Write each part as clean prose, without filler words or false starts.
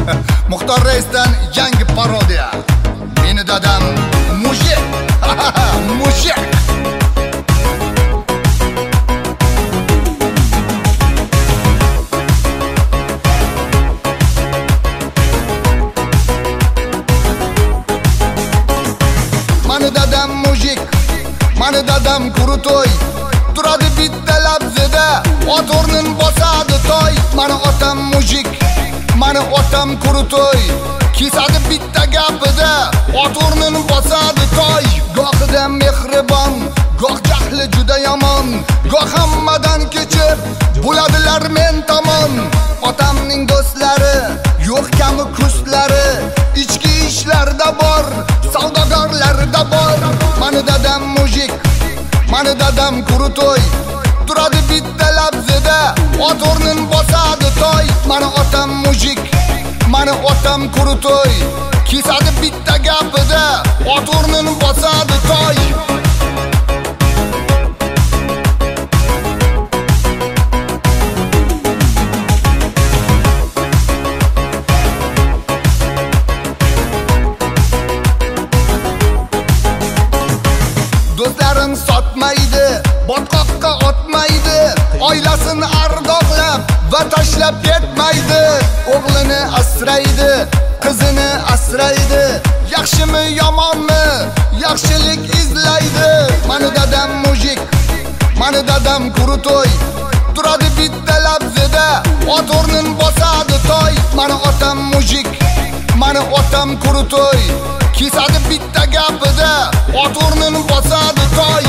Muxtor Raisdan yangi parodiya. Meni dadam mujik. Mujik. Mani dadam mujik, mani dadam kurutoy. Turadi bitta labzida, ot o'rnin bosadi toy. Mani otam mujik, mani otam kurutoy. Kesadi bitta gapida, ot o'rnin bosadi toy. Gohida mehribon, goh jahli juda yomon. Goh hammadan kechib, bo'ladilar men tomon. Otamning do'stlari, yo'q kami kustlari. Ichki ishlarda bor, savdogarlarda bor. Mani dadam mujik, mani dadam kurutoy. Turadi bitta labzida, ot o'rnin bosadi toy. Mani otam mujik, mani otam kurutoy. Kesadi bitta gapida, ot o'rnin bosadi toy. Do'stlarin sotmaydi, botqoqqa otmaydi. Oilasini ardoqlab va tashlab ketmaydi. O'g'lini asraydi, qizini asraydi. Yaxshimi yomonmi, yaxshilik izlaydi. Mani dadam mujik, mani dadam kurutoy. Turadi bitta labzida, ot o'rnin bosadi toy. Mani otam mujik, mani otam kurutoy. Kesadi bitta gapida, ot o'rnin bosadi toy.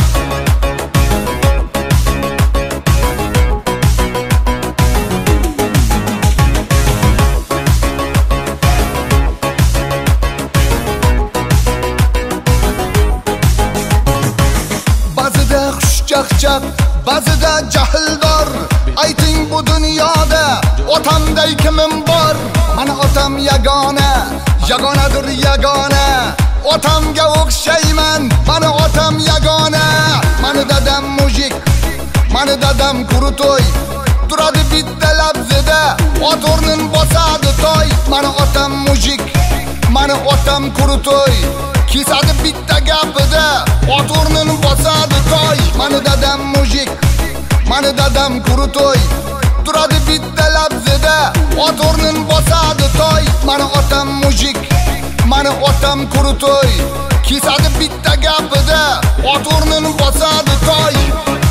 Ba'zida xushchaqchaq, ba'zida jahldor. Ayting bu dunyoda otamday kimim bor? Mani otam yagona, yagonadir yagona. Otamga o'xshayman, mani otam yagona. Mani dadam mujik, mani dadam kurutoy. Turadi bitta labzida, ot o'rnin bosadi toy. Mani otam mujik, mani otam kurutoy. Kesadi bitta gapida, ot o'rnin bosadi toy. Mani dadam mujik, mani dadam kurutoy. Turadi bitta labzida, ot o'rnin bosadi toy. Mani otam mujik, mani otam kurutoy. Kesadi bitta gapida, ot o'rnin bosadi toy.